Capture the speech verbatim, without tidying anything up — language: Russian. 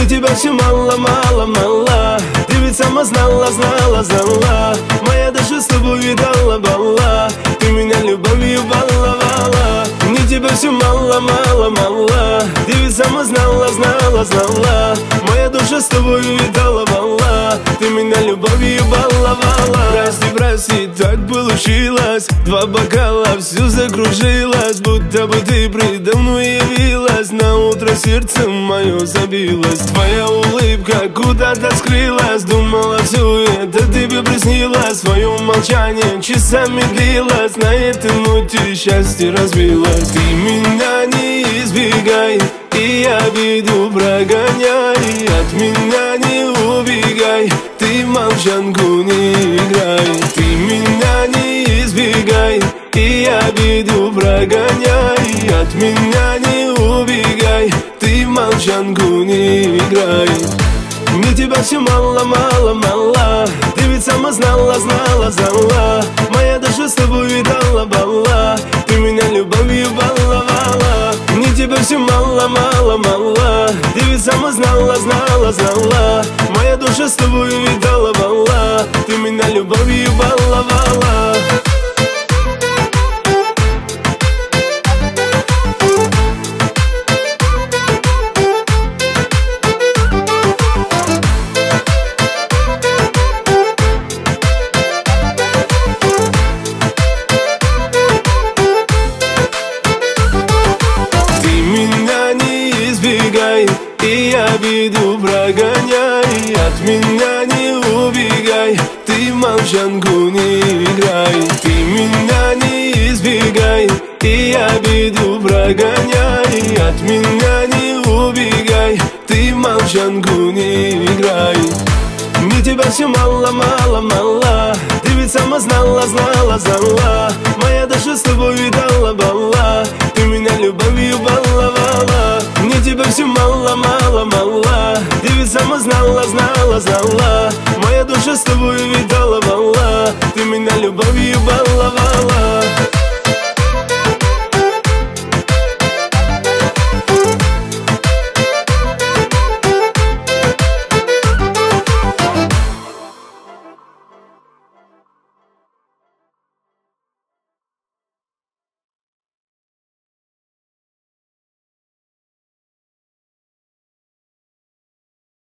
Мне тебя все мало, мало, мало. Ты ведь сама знала, знала, знала. Моя душа с тобой видала бала. Ты меня любовью баловала. Мне тебя все мало, мало, мало. Ты ведь сама знала, знала, знала. Моя душа с тобой видала бала. Ты меня любовью баловала. Прости, прости, так получилось. Два бокала, все закружилось. Будто бы ты предо мной явилась. На утро сердце мое забилось. Твоя улыбка куда-то скрылась. Думала, все это тебе приснилось. Твое молчание часами длилось. На этой ноте счастье разбилось. Ты меня не избегай, и обиду прогоняй. От меня не убегай, ты молчанку не играй. Ты меня не избегай, и обиду прогоняй. От меня не убегай, ты молчанку не играй. Мне тебя все мало, мало, мало. Ты ведь сама знала, знала, знала. Моя душа с тобой видала бала. Ты меня любовью баловала. Мне тебя все мало, мало, мало. Ты ведь сама знала, знала, знала. Моя душа с тобой видала бала. Ты меня любовью баловала. И обиду прогоняй. От меня не убегай, ты молчанку не играй. Ты меня не избегай, и обиду прогоняй. От меня не убегай, ты молчанку не играй. Мне тебя все мало, мало, мало. Ты ведь сама знала, знала, знала. Моя душа с тобой видала бала. Ты меня любовью баловала. Мне тебя все мало, мало, мало. Ты ведь сама знала, знала, знала. Моя душа с тобой видала бала. Ты меня любовью баловала.